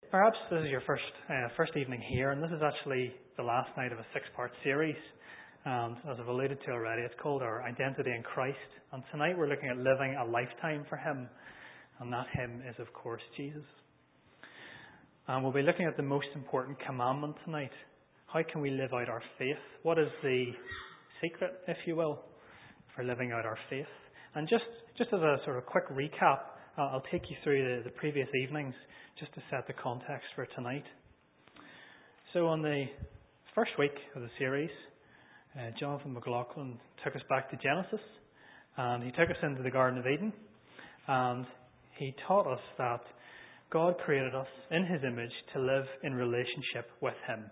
perhaps this is your first evening here, and this is actually the last night of a 6-part series. And as I've alluded to already, it's called Our Identity in Christ. And tonight we're looking at living a lifetime for Him. And that Him is, of course, Jesus. And we'll be looking at the most important commandment tonight. How can we live out our faith? What is the secret, if you will, for living out our faith? And just as a sort of quick recap, I'll take you through the previous evenings just to set the context for tonight. So on the first week of the series, Jonathan McLaughlin took us back to Genesis, and he took us into the Garden of Eden, and he taught us that God created us in His image to live in relationship with Him.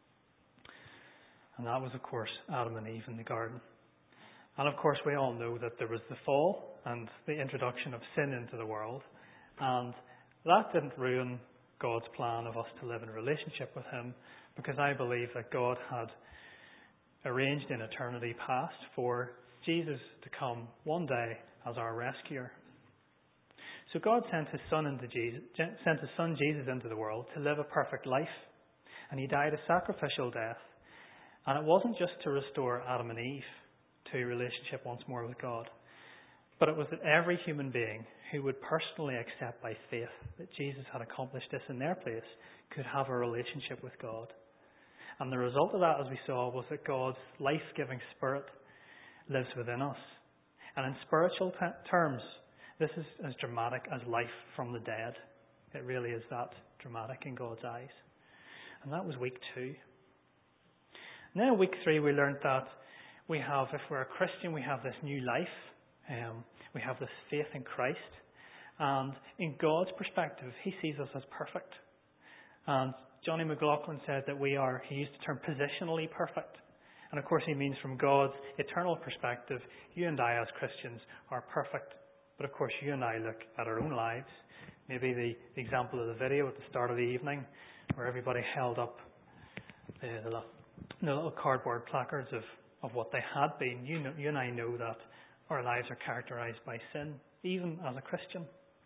And that was, of course, Adam and Eve in the garden. And of course, we all know that there was the fall and the introduction of sin into the world. And that didn't ruin God's plan of us to live in a relationship with Him, because I believe that God had arranged in eternity past for Jesus to come one day as our rescuer. So God sent His Son Jesus into the world to live a perfect life. And He died a sacrificial death. And it wasn't just to restore Adam and Eve to a relationship once more with God, but it was that every human being who would personally accept by faith that Jesus had accomplished this in their place could have a relationship with God. And the result of that, as we saw, was that God's life-giving Spirit lives within us. And in spiritual terms, this is as dramatic as life from the dead. It really is that dramatic in God's eyes. And that was week 2. And then in week 3, we learned that we have, if we're a Christian, we have this new life. We have this faith in Christ. And in God's perspective, He sees us as perfect. And Johnny McLaughlin said that he used the term positionally perfect. And of course, he means from God's eternal perspective, you and I as Christians are perfect. But of course, you and I look at our own lives. Maybe the example of the video at the start of the evening, where everybody held up the little cardboard placards of what they had been. You and I know that our lives are characterized by sin, even as a Christian.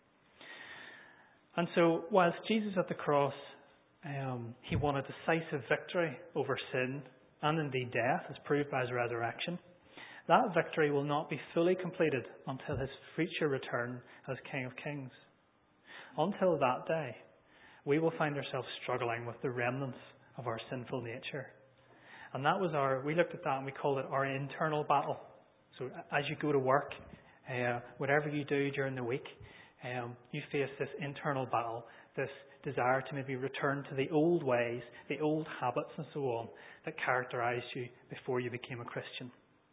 And so, whilst Jesus at the cross, He won a decisive victory over sin and indeed death, as proved by His resurrection, that victory will not be fully completed until His future return as King of Kings. Until that day, we will find ourselves struggling with the remnants of our sinful nature. And that was we looked at that and we called it our internal battle. So as you go to work, whatever you do during the week, you face this internal battle, this desire to maybe return to the old ways, the old habits and so on that characterized you before you became a Christian.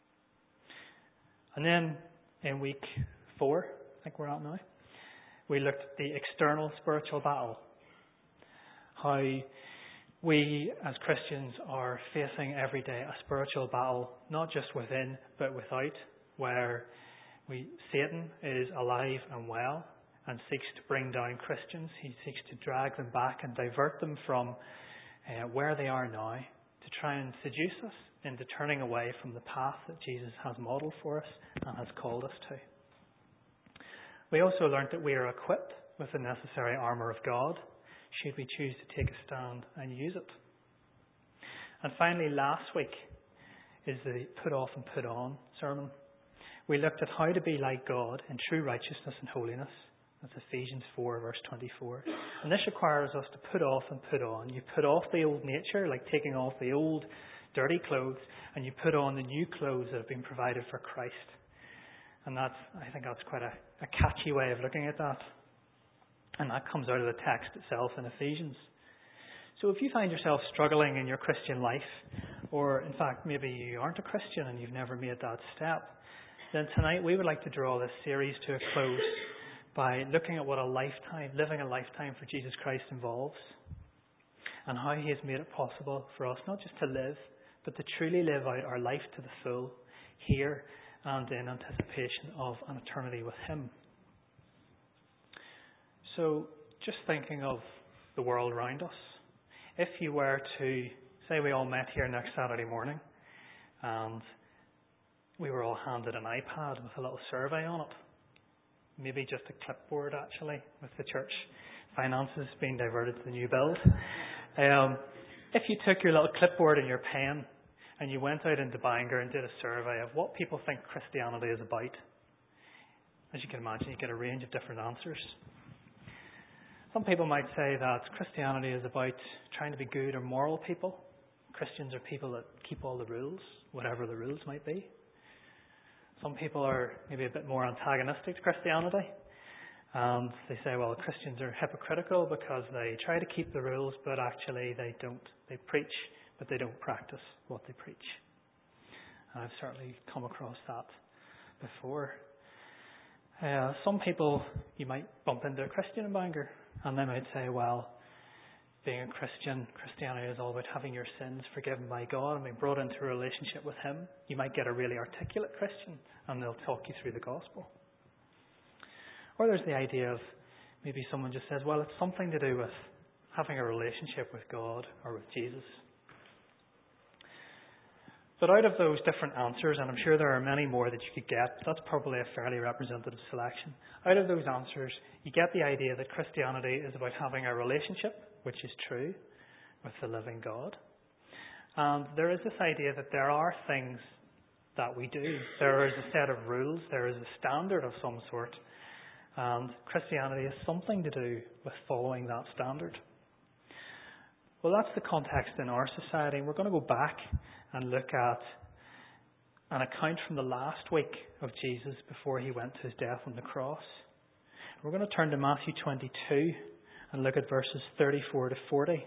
And then in week 4, I think we're at now, we looked at the external spiritual battle. How we as Christians are facing every day a spiritual battle, not just within but without, where Satan is alive and well and seeks to bring down Christians. He seeks to drag them back and divert them from where they are now to try and seduce us into turning away from the path that Jesus has modelled for us and has called us to. We also learnt that we are equipped with the necessary armour of God should we choose to take a stand and use it. And finally, last week is the put off and put on sermon. We looked at how to be like God in true righteousness and holiness. That's Ephesians 4, verse 24. And this requires us to put off and put on. You put off the old nature, like taking off the old dirty clothes, and you put on the new clothes that have been provided for Christ. And I think that's quite a catchy way of looking at that. And that comes out of the text itself in Ephesians. So if you find yourself struggling in your Christian life, or in fact maybe you aren't a Christian and you've never made that step, then tonight we would like to draw this series to a close by looking at what living a lifetime for Jesus Christ involves, and how He has made it possible for us not just to live, but to truly live out our life to the full here and in anticipation of an eternity with Him. So, just thinking of the world around us, if you were to, say we all met here next Saturday morning, and we were all handed an iPad with a little survey on it, maybe just a clipboard actually, with the church finances being diverted to the new build. If you took your little clipboard and your pen and you went out into Bangor and did a survey of what people think Christianity is about, as you can imagine, you get a range of different answers. Some people might say that Christianity is about trying to be good or moral people. Christians are people that keep all the rules, whatever the rules might be. Some people are maybe a bit more antagonistic to Christianity. And they say, well, Christians are hypocritical because they try to keep the rules, but actually they don't. They preach, but they don't practice what they preach. And I've certainly come across that before. Some people, you might bump into a Christian in Bangor, and they might say, well, being a Christian, Christianity is all about having your sins forgiven by God and being brought into a relationship with Him. You might get a really articulate Christian, and they'll talk you through the gospel. Or there's the idea of maybe someone just says, well, it's something to do with having a relationship with God or with Jesus. But out of those different answers, and I'm sure there are many more that you could get, but that's probably a fairly representative selection. Out of those answers, you get the idea that Christianity is about having a relationship, which is true, with the living God. And there is this idea that there are things that we do. There is a set of rules. There is a standard of some sort. And Christianity has something to do with following that standard. Well, that's the context in our society. We're going to go back and look at an account from the last week of Jesus before He went to His death on the cross. We're going to turn to Matthew 22 and look at verses 34 to 40.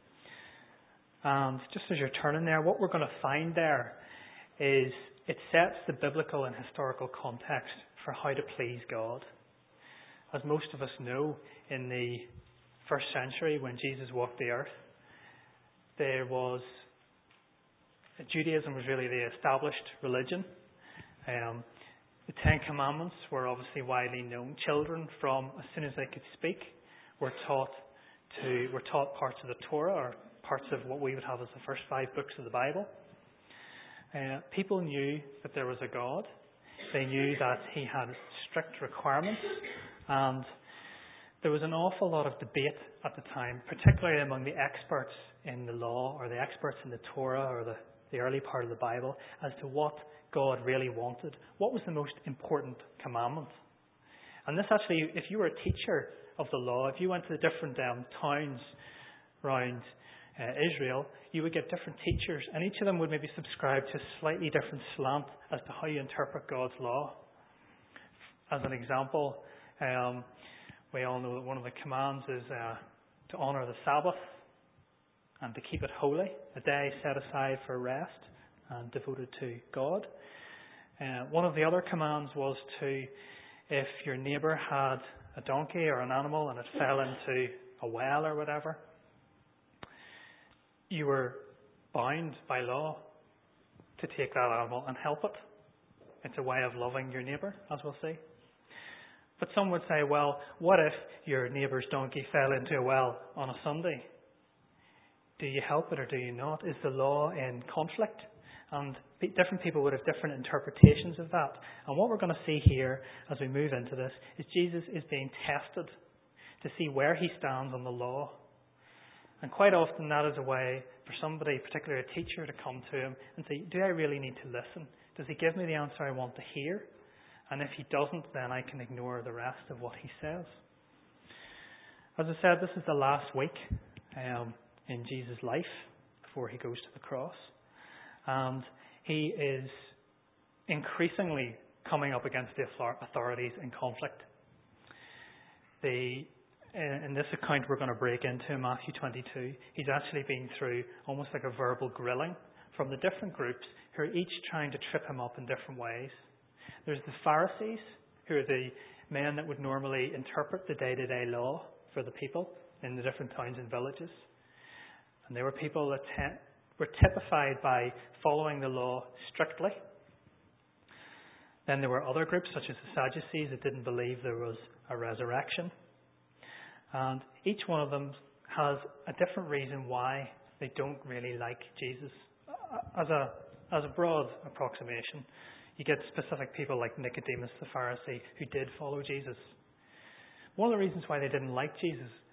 And just as you're turning there, what we're going to find there is it sets the biblical and historical context for how to please God. As most of us know, in the first century when Jesus walked the earth, Judaism was really the established religion. The Ten Commandments were obviously widely known. Children, from as soon as they could speak, were taught parts of the Torah, or parts of what we would have as the first 5 books of the Bible. People knew that there was a God. They knew that He had strict requirements, and there was an awful lot of debate at the time, particularly among the experts in the law, or the experts in the Torah, or the early part of the Bible, as to what God really wanted. What was the most important commandment? And this actually, if you were a teacher of the law, if you went to the different towns around Israel, you would get different teachers, and each of them would maybe subscribe to a slightly different slant as to how you interpret God's law. As an example, we all know that one of the commands is to honour the Sabbath and to keep it holy, a day set aside for rest and devoted to God. One of the other commands was to, if your neighbour had a donkey or an animal and it fell into a well or whatever, you were bound by law to take that animal and help it. It's a way of loving your neighbour, as we'll see. But some would say, well, what if your neighbour's donkey fell into a well on a Sunday? Do you help it or do you not? Is the law in conflict? And different people would have different interpretations of that. And what we're going to see here as we move into this is Jesus is being tested to see where He stands on the law. And quite often that is a way for somebody, particularly a teacher, to come to Him and say, do I really need to listen? Does He give me the answer I want to hear? And if He doesn't, then I can ignore the rest of what He says. As I said, this is the last week in Jesus' life before He goes to the cross. And He is increasingly coming up against the authorities in conflict. In this account we're going to break into, Matthew 22, He's actually been through almost like a verbal grilling from the different groups who are each trying to trip Him up in different ways. There's the Pharisees, who are the men that would normally interpret the day-to-day law for the people in the different towns and villages. And they were people that were typified by following the law strictly. Then there were other groups, such as the Sadducees, that didn't believe there was a resurrection. And each one of them has a different reason why they don't really like Jesus. As a broad approximation, you get specific people like Nicodemus the Pharisee who did follow Jesus. One of the reasons why they didn't like Jesus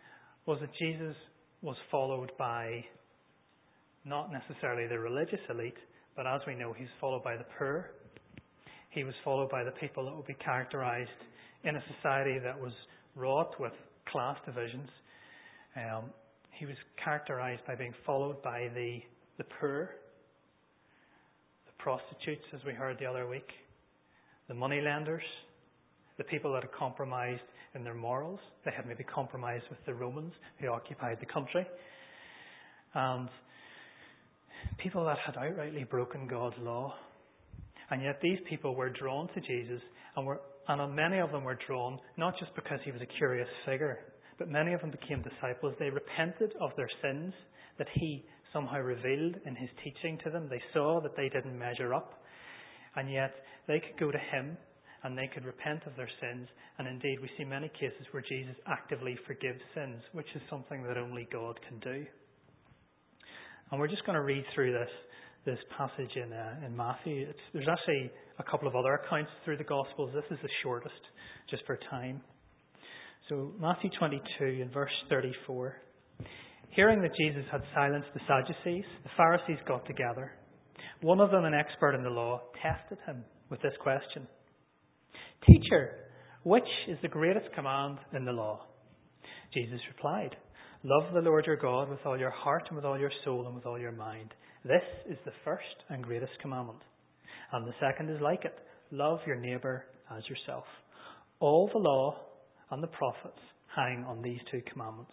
was that Jesus was followed by not necessarily the religious elite, but as we know, he's followed by the poor. He was followed by the people that would be characterized in a society that was wrought with class divisions. He was characterized by being followed by the poor, the prostitutes, as we heard the other week, the moneylenders, the people that had compromised in their morals. They had maybe compromised with the Romans who occupied the country. And people that had outrightly broken God's law. And yet these people were drawn to Jesus, and many of them were drawn not just because he was a curious figure, but many of them became disciples. They repented of their sins that he somehow revealed in his teaching to them. They saw that they didn't measure up, and yet they could go to him and they could repent of their sins. And indeed, we see many cases where Jesus actively forgives sins, which is something that only God can do. And we're just going to read through this passage in Matthew. There's actually a couple of other accounts through the Gospels. This is the shortest, just for time. So Matthew 22 and verse 34. Hearing that Jesus had silenced the Sadducees, the Pharisees got together. One of them, an expert in the law, tested him with this question. Teacher, which is the greatest command in the law? Jesus replied, love the Lord your God with all your heart and with all your soul and with all your mind. This is the first and greatest commandment. And the second is like it. Love your neighbour as yourself. All the law and the prophets hang on these two commandments.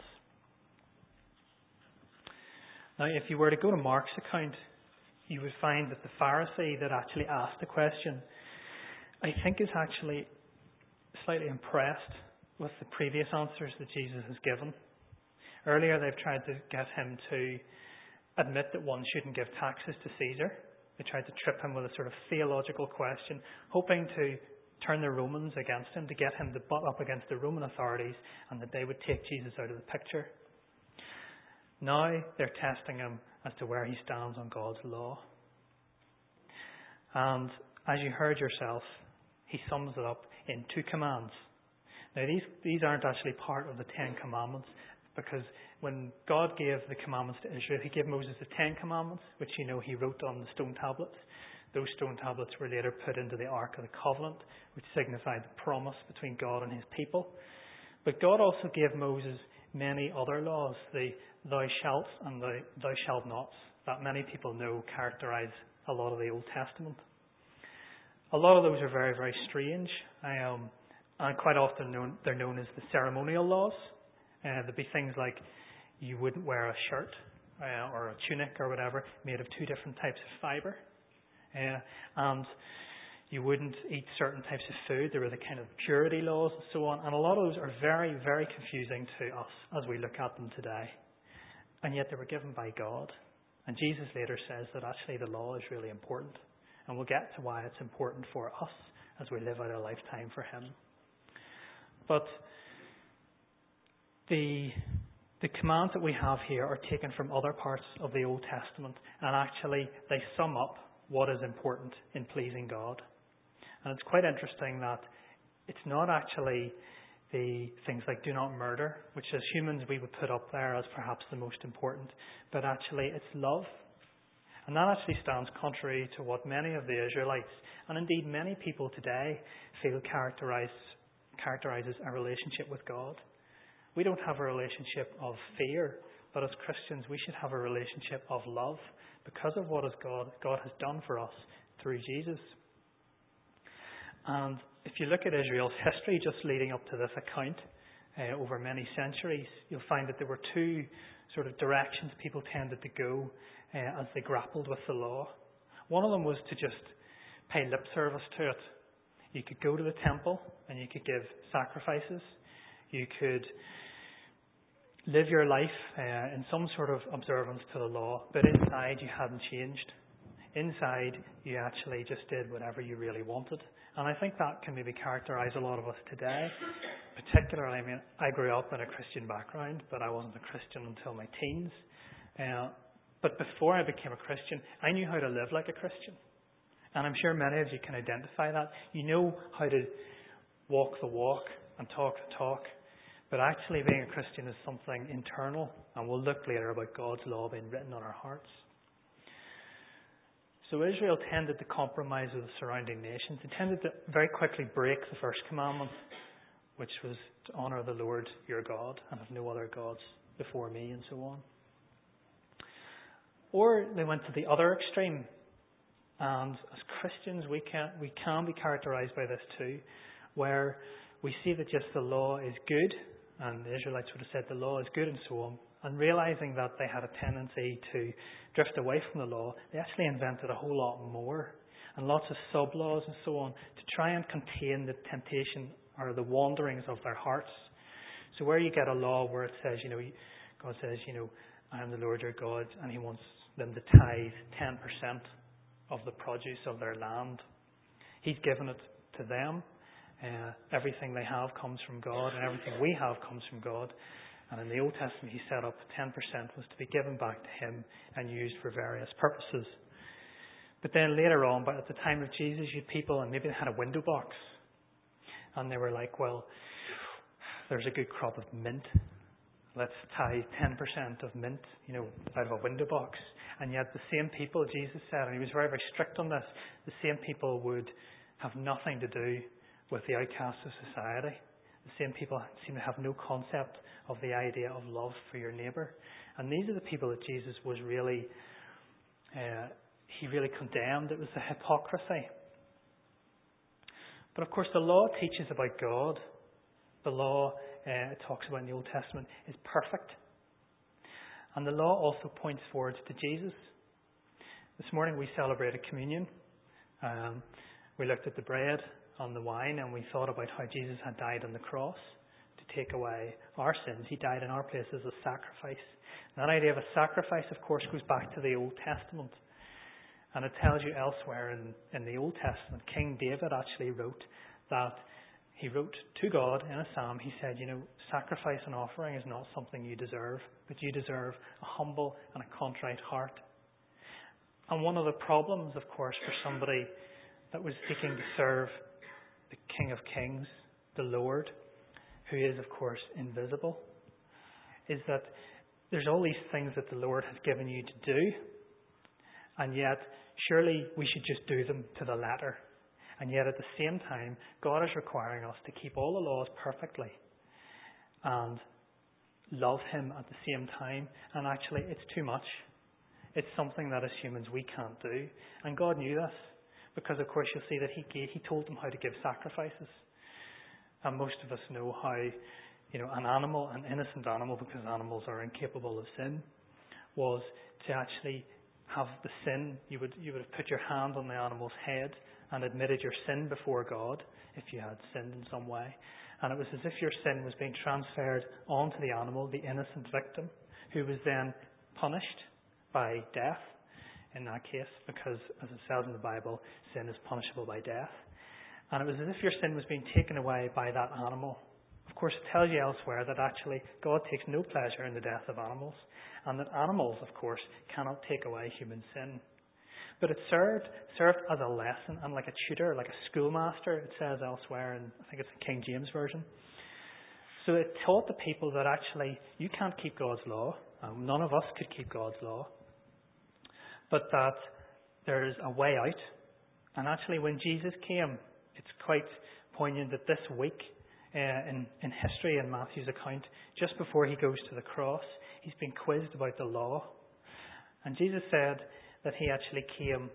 Now, if you were to go to Mark's account, you would find that the Pharisee that actually asked the question, I think, is actually slightly impressed with the previous answers that Jesus has given. Earlier, they've tried to get him to admit that one shouldn't give taxes to Caesar. They tried to trip him with a sort of theological question, hoping to turn the Romans against him, to get him to butt up against the Roman authorities and that they would take Jesus out of the picture. Now they're testing him as to where he stands on God's law. And as you heard yourself, he sums it up in two commands. Now these aren't actually part of the Ten Commandments, because when God gave the commandments to Israel, he gave Moses the Ten Commandments, which he wrote on the stone tablets. Those stone tablets were later put into the Ark of the Covenant, which signified the promise between God and his people. But God also gave Moses many other laws, the thou shalt and the thou shalt nots, that many people know characterize a lot of the Old Testament. A lot of those are very, very strange, and quite often they're known as the ceremonial laws. There'd be things like you wouldn't wear a shirt or a tunic or whatever made of two different types of fibre. And you wouldn't eat certain types of food. There were the kind of purity laws and so on. And a lot of those are very, very confusing to us as we look at them today. And yet they were given by God. And Jesus later says that actually the law is really important. And we'll get to why it's important for us as we live out our lifetime for him. But the commands that we have here are taken from other parts of the Old Testament, and actually they sum up what is important in pleasing God. And it's quite interesting that it's not actually the things like do not murder, which as humans we would put up there as perhaps the most important, but actually it's love. And that actually stands contrary to what many of the Israelites, and indeed many people today, feel characterizes a relationship with God. We don't have a relationship of fear, but as Christians we should have a relationship of love because of what God has done for us through Jesus. And if you look at Israel's history just leading up to this account over many centuries, you'll find that there were two sort of directions people tended to go as they grappled with the law. One of them was to just pay lip service to it. You could go to the temple and you could give sacrifices. You could live your life in some sort of observance to the law, but inside you hadn't changed. Inside you actually just did whatever you really wanted. And I think that can maybe characterize a lot of us today. Particularly, I grew up in a Christian background, but I wasn't a Christian until my teens. But before I became a Christian, I knew how to live like a Christian. And I'm sure many of you can identify that. You know how to walk the walk and talk the talk. But actually being a Christian is something internal, and we'll look later about God's law being written on our hearts. So Israel tended to compromise with the surrounding nations. They tended to very quickly break the first commandment, which was to honour the Lord your God and have no other gods before me, and so on. Or they went to the other extreme. And as Christians, we can be characterised by this too, where we see that just the law is good, and the Israelites would have said the law is good and so on, and realising that they had a tendency to drift away from the law, they actually invented a whole lot more, and lots of sub-laws and so on, to try and contain the temptation or the wanderings of their hearts. So where you get a law where it says, God says, I am the Lord your God, and he wants them to tithe 10% of the produce of their land. He's given it to them. Everything they have comes from God, and everything we have comes from God. And in the Old Testament, he set up 10% was to be given back to him and used for various purposes. But then later on, but at the time of Jesus, you had people, and maybe they had a window box, and they were like, well, there's a good crop of mint. Let's tithe 10% of mint, out of a window box. And yet the same people, Jesus said, and he was very, very strict on this, the same people would have nothing to do with the outcasts of society. The same people seem to have no concept of the idea of love for your neighbour. And these are the people that Jesus was really, he really condemned. It was the hypocrisy. But of course the law teaches about God. The law, it talks about in the Old Testament, is perfect. And the law also points forward to Jesus. This morning we celebrated communion. We looked at the bread and the wine, and we thought about how Jesus had died on the cross to take away our sins. He died in our place as a sacrifice. And that idea of a sacrifice, of course, goes back to the Old Testament. And it tells you elsewhere in the Old Testament, King David actually wrote that he wrote to God in a psalm, he said, sacrifice and offering is not something you deserve, but you deserve a humble and a contrite heart. And one of the problems, of course, for somebody that was seeking to serve the King of Kings, the Lord, who is, of course, invisible, is that there's all these things that the Lord has given you to do, and yet surely we should just do them to the letter. And yet at the same time, God is requiring us to keep all the laws perfectly and love him at the same time. And actually, it's too much. It's something that as humans we can't do. And God knew this because, of course, you'll see that he told them how to give sacrifices. And most of us know how, an animal, an innocent animal, because animals are incapable of sin, was to actually have the sin. You would have put your hand on the animal's head and admitted your sin before God if you had sinned in some way. And it was as if your sin was being transferred onto the animal, the innocent victim, who was then punished by death in that case, because as it says in the Bible, sin is punishable by death. And it was as if your sin was being taken away by that animal. Of course, it tells you elsewhere that actually God takes no pleasure in the death of animals, and that animals, of course, cannot take away human sin. But it served as a lesson and like a tutor, like a schoolmaster, it says elsewhere, and I think it's the King James Version. So it taught the people that actually you can't keep God's law. None of us could keep God's law. But that there's a way out. And actually when Jesus came, it's quite poignant that this week in history, in Matthew's account, just before he goes to the cross, he's been quizzed about the law. And Jesus said that he actually came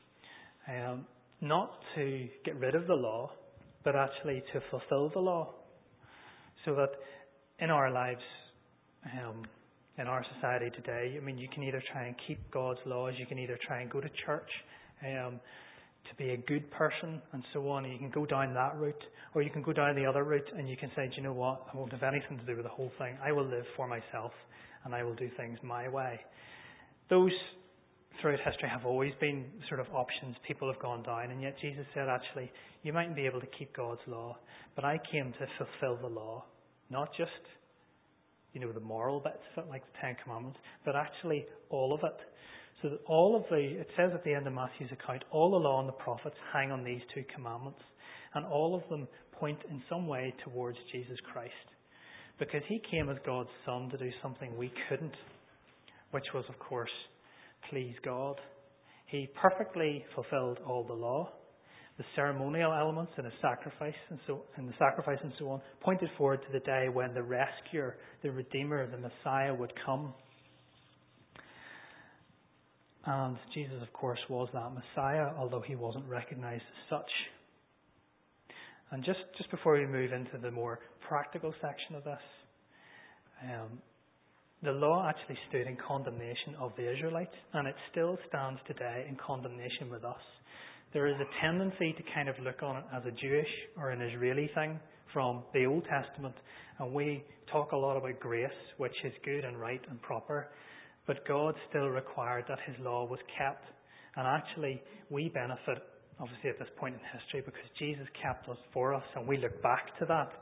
not to get rid of the law, but actually to fulfill the law. So that in our lives, in our society today, you can either try and keep God's laws, you can either try and go to church to be a good person and so on, and you can go down that route, or you can go down the other route and you can say, do you know what, I won't have anything to do with the whole thing. I will live for myself and I will do things my way. Those throughout history have always been sort of options people have gone down, and yet Jesus said, actually, you mightn't be able to keep God's law, but I came to fulfill the law, not just the moral bits of it, like the Ten Commandments, but actually all of it. So that it says at the end of Matthew's account, all the law and the prophets hang on these two commandments, and all of them point in some way towards Jesus Christ. because he came as God's Son to do something we couldn't, which was, of course, please God. He perfectly fulfilled all the law. The ceremonial elements in the sacrifice and so on pointed forward to the day when the rescuer, the Redeemer, the Messiah would come. And Jesus, of course, was that Messiah, although he wasn't recognized as such. And just before we move into the more practical section of this, the law actually stood in condemnation of the Israelites, and it still stands today in condemnation with us. There is a tendency to kind of look on it as a Jewish or an Israeli thing from the Old Testament, and we talk a lot about grace, which is good and right and proper, but God still required that his law was kept. And actually, we benefit, obviously, at this point in history because Jesus kept us for us, and we look back to that.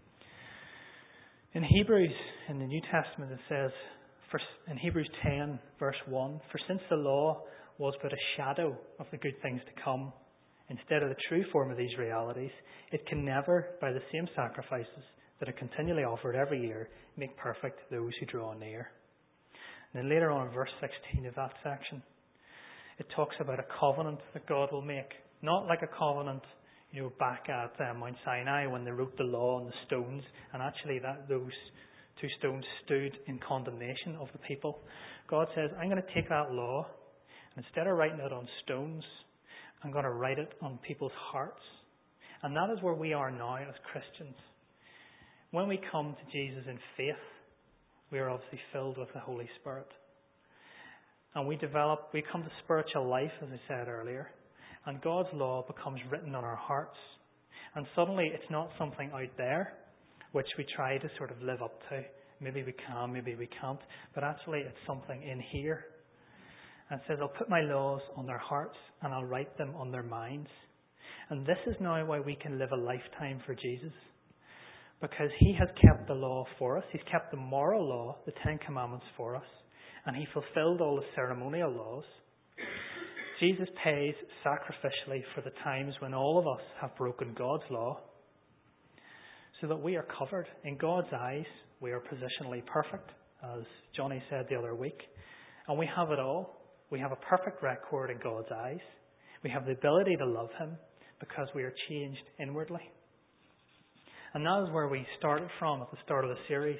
In Hebrews, in the New Testament, it says, in Hebrews 10, verse 1, "For since the law was but a shadow of the good things to come, instead of the true form of these realities, it can never, by the same sacrifices that are continually offered every year, make perfect those who draw near." And then later on in verse 16 of that section, it talks about a covenant that God will make. Not like a covenant, back at Mount Sinai when they wrote the law on the stones, and actually those two stones stood in condemnation of the people. God says, I'm going to take that law, and instead of writing it on stones, I'm going to write it on people's hearts. And that is where we are now as Christians. When we come to Jesus in faith, we are obviously filled with the Holy Spirit. And we come to spiritual life, as I said earlier, and God's law becomes written on our hearts. And suddenly it's not something out there which we try to sort of live up to. Maybe we can, maybe we can't. But actually it's something in here. And it says, I'll put my laws on their hearts and I'll write them on their minds. And this is now why we can live a lifetime for Jesus. Because he has kept the law for us. He's kept the moral law, the 10 Commandments for us. And he fulfilled all the ceremonial laws. Jesus pays sacrificially for the times when all of us have broken God's law, so that we are covered. In God's eyes, we are positionally perfect, as Johnny said the other week. And we have it all. We have a perfect record in God's eyes. We have the ability to love him because we are changed inwardly. And that is where we started from at the start of the series.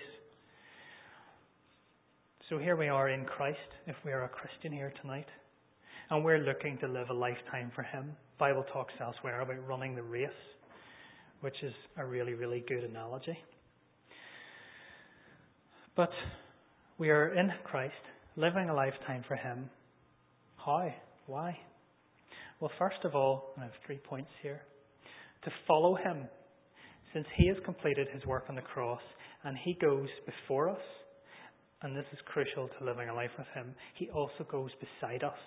So here we are in Christ, if we are a Christian here tonight. And we're looking to live a lifetime for him. The Bible talks elsewhere about running the race, which is a really, really good analogy. But we are in Christ, living a lifetime for him. How? Why? Well, first of all, I have 3 points here. To follow him, since he has completed his work on the cross and he goes before us, and this is crucial to living a life with him, he also goes beside us.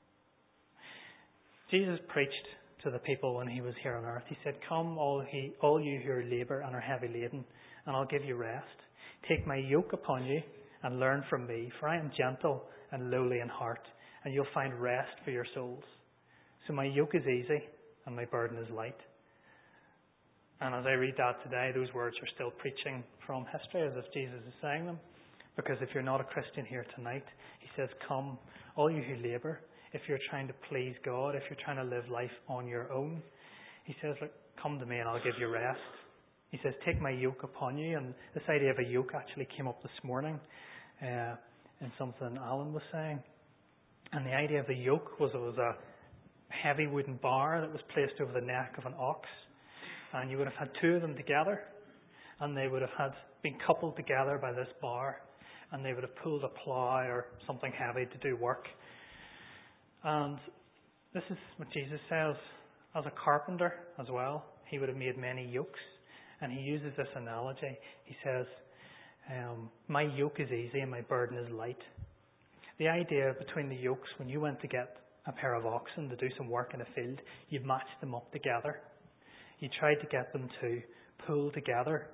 Jesus preached to the people when he was here on earth. He said, "Come, all you who are labour and are heavy laden, and I'll give you rest. Take my yoke upon you and learn from me, for I am gentle and lowly in heart, and you'll find rest for your souls. So my yoke is easy and my burden is light." And as I read that today, those words are still preaching from history as if Jesus is saying them. Because if you're not a Christian here tonight, he says, "Come, all you who labour." If you're trying to please God, if you're trying to live life on your own, he says, "Look, come to me and I'll give you rest." He says, "Take my yoke upon you." And this idea of a yoke actually came up this morning in something Alan was saying. And the idea of the yoke was it was a heavy wooden bar that was placed over the neck of an ox. And you would have had two of them together. And they would have had been coupled together by this bar. And they would have pulled a plough or something heavy to do work. And this is what Jesus says. As a carpenter as well, he would have made many yokes. And he uses this analogy. He says, "My yoke is easy and my burden is light." The idea between the yokes, when you went to get a pair of oxen to do some work in a field, you matched them up together. You tried to get them to pull together.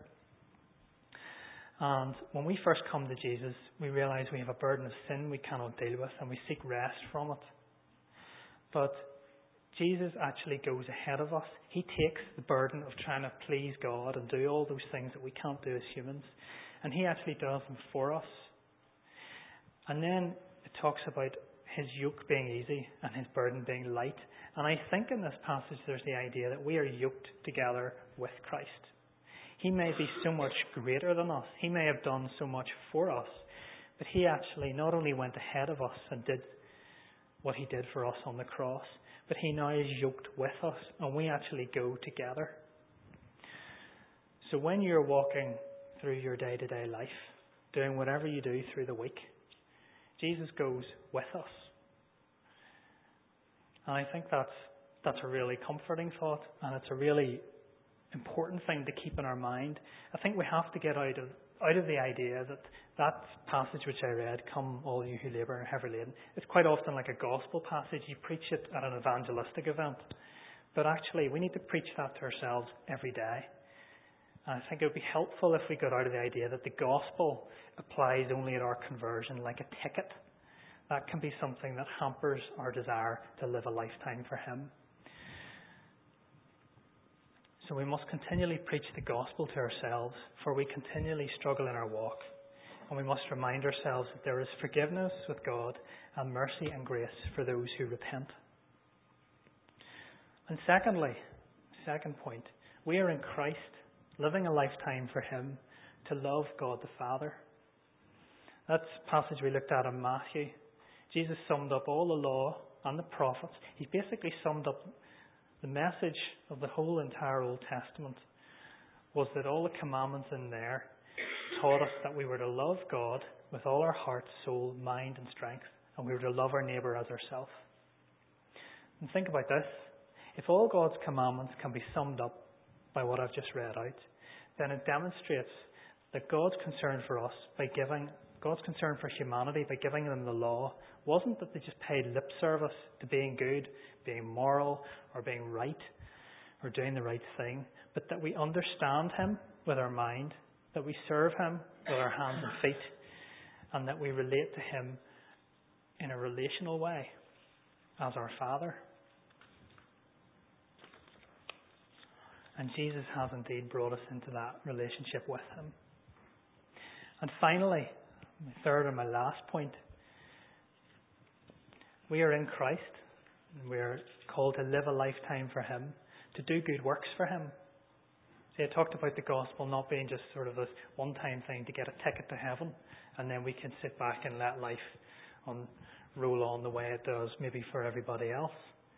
And when we first come to Jesus, we realise we have a burden of sin we cannot deal with and we seek rest from it. But Jesus actually goes ahead of us. He takes the burden of trying to please God and do all those things that we can't do as humans. And he actually does them for us. And then it talks about his yoke being easy and his burden being light. And I think in this passage there's the idea that we are yoked together with Christ. He may be so much greater than us. He may have done so much for us. But he actually not only went ahead of us and did what he did for us on the cross, but he now is yoked with us, and we actually go together. So when you're walking through your day-to-day life, doing whatever you do through the week, Jesus goes with us. And I think that's a really comforting thought, and it's a really important thing to keep in our mind. I think we have to get out of the idea that passage which I read, "Come all you who labour and are heavy laden," it's quite often like a gospel passage. You preach it at an evangelistic event. But actually, we need to preach that to ourselves every day. And I think it would be helpful if we got out of the idea that the gospel applies only at our conversion, like a ticket. That can be something that hampers our desire to live a lifetime for him. So we must continually preach the gospel to ourselves, for we continually struggle in our walk. And we must remind ourselves that there is forgiveness with God and mercy and grace for those who repent. And secondly, second point, we are in Christ, living a lifetime for him, to love God the Father. That's the passage we looked at in Matthew. Jesus summed up all the law and the prophets. He basically summed up the message of the whole entire Old Testament was that all the commandments in there taught us that we were to love God with all our heart, soul, mind and strength, and we were to love our neighbour as ourselves. And think about this. If all God's commandments can be summed up by what I've just read out, then it demonstrates that God's concern for us God's concern for humanity by giving them the law wasn't that they just paid lip service to being good, being moral, or being right, or doing the right thing, but that we understand him with our mind, that we serve him with our hands and feet, and that we relate to him in a relational way as our Father. And Jesus has indeed brought us into that relationship with him. And finally, my third and my last point, we are in Christ, and we are called to live a lifetime for him, to do good works for him. See, I talked about the gospel not being just sort of this one-time thing to get a ticket to heaven, and then we can sit back and let life roll on the way it does, maybe for everybody else.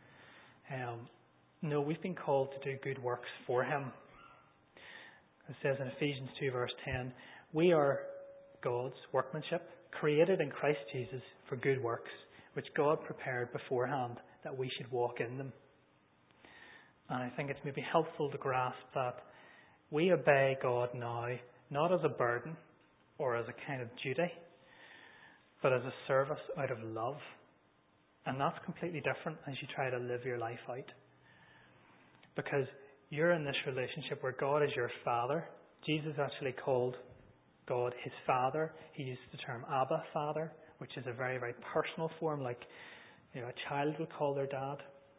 No, we've been called to do good works for him. It says in Ephesians 2 verse 10, we are God's workmanship, created in Christ Jesus for good works, which God prepared beforehand that we should walk in them. And I think it's maybe helpful to grasp that we obey God now, not as a burden or as a kind of duty, but as a service out of love. And that's completely different as you try to live your life out. Because you're in this relationship where God is your Father. Jesus actually called God his Father. He used the term Abba, Father, which is a very, very personal form, like a child would call their dad.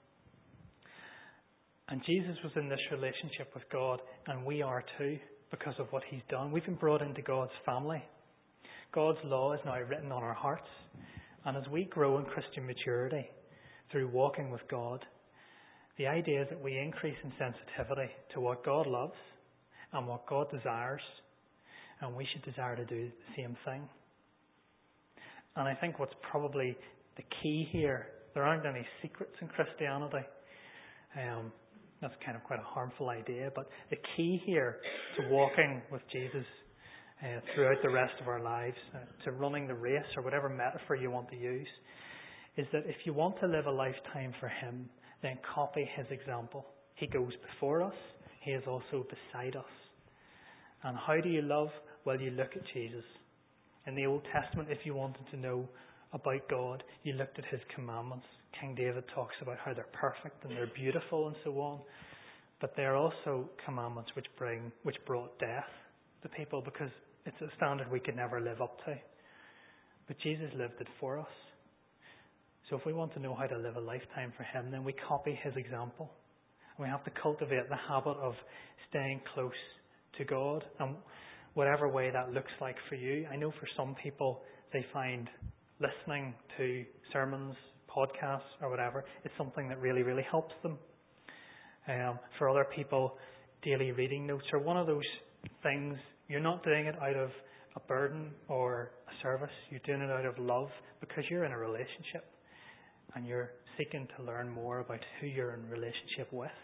And Jesus was in this relationship with God, and we are too, because of what he's done. We've been brought into God's family. God's law is now written on our hearts. And as we grow in Christian maturity through walking with God, the idea is that we increase in sensitivity to what God loves and what God desires, and we should desire to do the same thing. And I think what's probably the key here, there aren't any secrets in Christianity. That's kind of quite a harmful idea, but the key here to walking with Jesus throughout the rest of our lives, to running the race or whatever metaphor you want to use, is that if you want to live a lifetime for him, then copy his example. He goes before us. He is also beside us. And how do you love? Well, you look at Jesus. In the Old Testament, if you wanted to know about God, you looked at his commandments. King David talks about how they're perfect and they're beautiful and so on. But they're also commandments which brought death to people, because it's a standard we could never live up to. But Jesus lived it for us. So if we want to know how to live a lifetime for Him, then we copy His example. And we have to cultivate the habit of staying close to God, and whatever way that looks like for you. I know for some people, they find listening to sermons, podcasts, or whatever, it's something that really, really helps them. For other people, daily reading notes are one of those things. You're not doing it out of a burden or a service. You're doing it out of love because you're in a relationship and you're seeking to learn more about who you're in relationship with.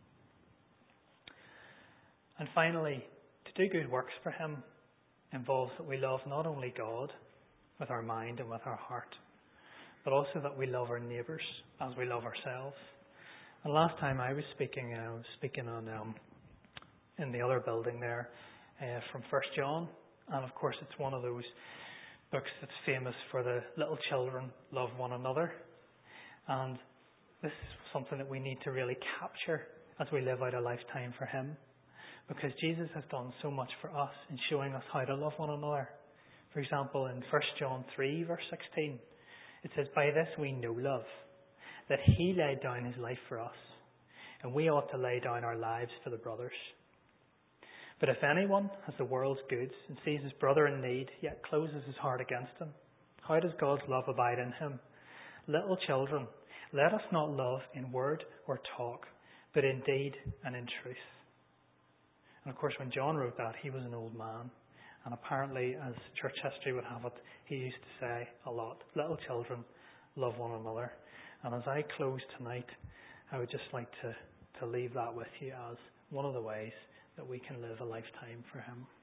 And finally, to do good works for Him involves that we love not only God with our mind and with our heart, but also that we love our neighbours as we love ourselves. And last time I was speaking on in the other building there from 1 John, and of course it's one of those books that's famous for the little children love one another. And this is something that we need to really capture as we live out a lifetime for Him, because Jesus has done so much for us in showing us how to love one another. For example, in 1 John 3 verse 16, it says, "By this we know love, that He laid down His life for us, and we ought to lay down our lives for the brothers. But if anyone has the world's goods and sees his brother in need, yet closes his heart against him, how does God's love abide in him? Little children, let us not love in word or talk, but in deed and in truth." And of course, when John wrote that, he was an old man. And apparently, as church history would have it, he used to say a lot, "Little children, love one another." And as I close tonight, I would just like to leave that with you as one of the ways that we can live a lifetime for Him.